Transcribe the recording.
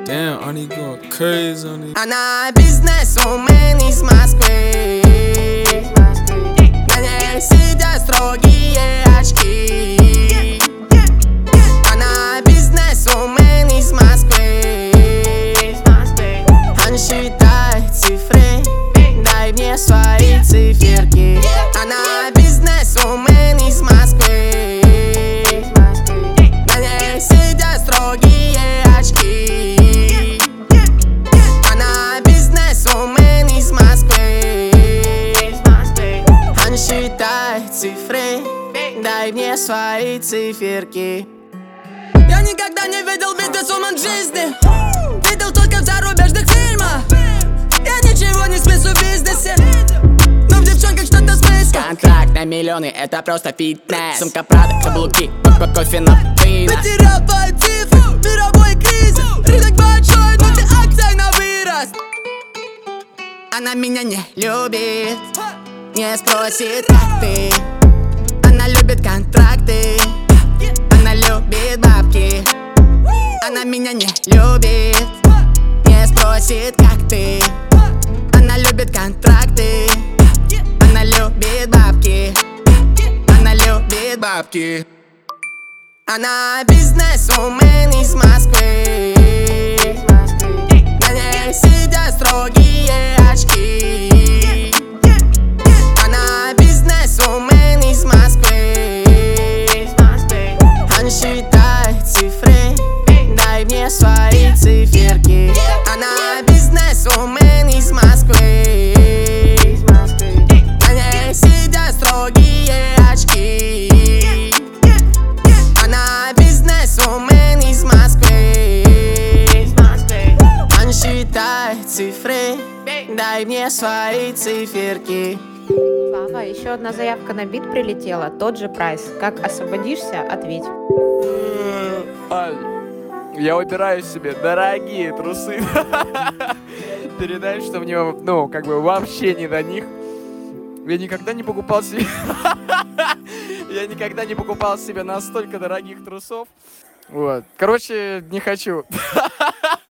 Damn, Arnie going crazy on it. Она бизнесвумен из Москвы. На ней сидят строгие очки. Она бизнесвумен из Москвы. Она считает цифры, дай мне свои циферки. Она бизнесвумен из Москвы. На ней сидят строгие очки. Она бизнесвумен из Москвы. Она считает цифры, дай мне свои циферки. Я никогда не видел бизнесвумен в жизни. Видел только в зарубежных фильмах. Я ничего не смыслю в бизнесе, но в девчонках что-то смысл. Контракт на миллионы, это просто фитнес. Сумка Прада, каблуки, кофе на пиво. Потерял твои цифры, мировой кризис. Рынок большой, но ты акция на вырост. Она меня не любит, не спросит, как ты. Она любит контракты, она любит бабки. Она меня не любит, не спросит, как ты. Она любит контракты, она любит бабки. Она любит бабки. Она бизнесвумен из Москвы. На ней сидят строгие очки. Она бизнесвумен из Москвы. Она считает цифры, дай мне свои циферки. Она бизнесвумен из Москвы. На ней сидят строгие очки. Она бизнесвумен из Москвы. Она считает цифры, дай мне свои циферки. Слава, еще одна заявка на бит прилетела, тот же прайс. Как освободишься, ответь. Я выбираю себе дорогие трусы. Передай, что мне, вообще не до них. Я никогда не покупал себе... Я никогда не покупал себе настолько дорогих трусов. Вот. Короче, не хочу.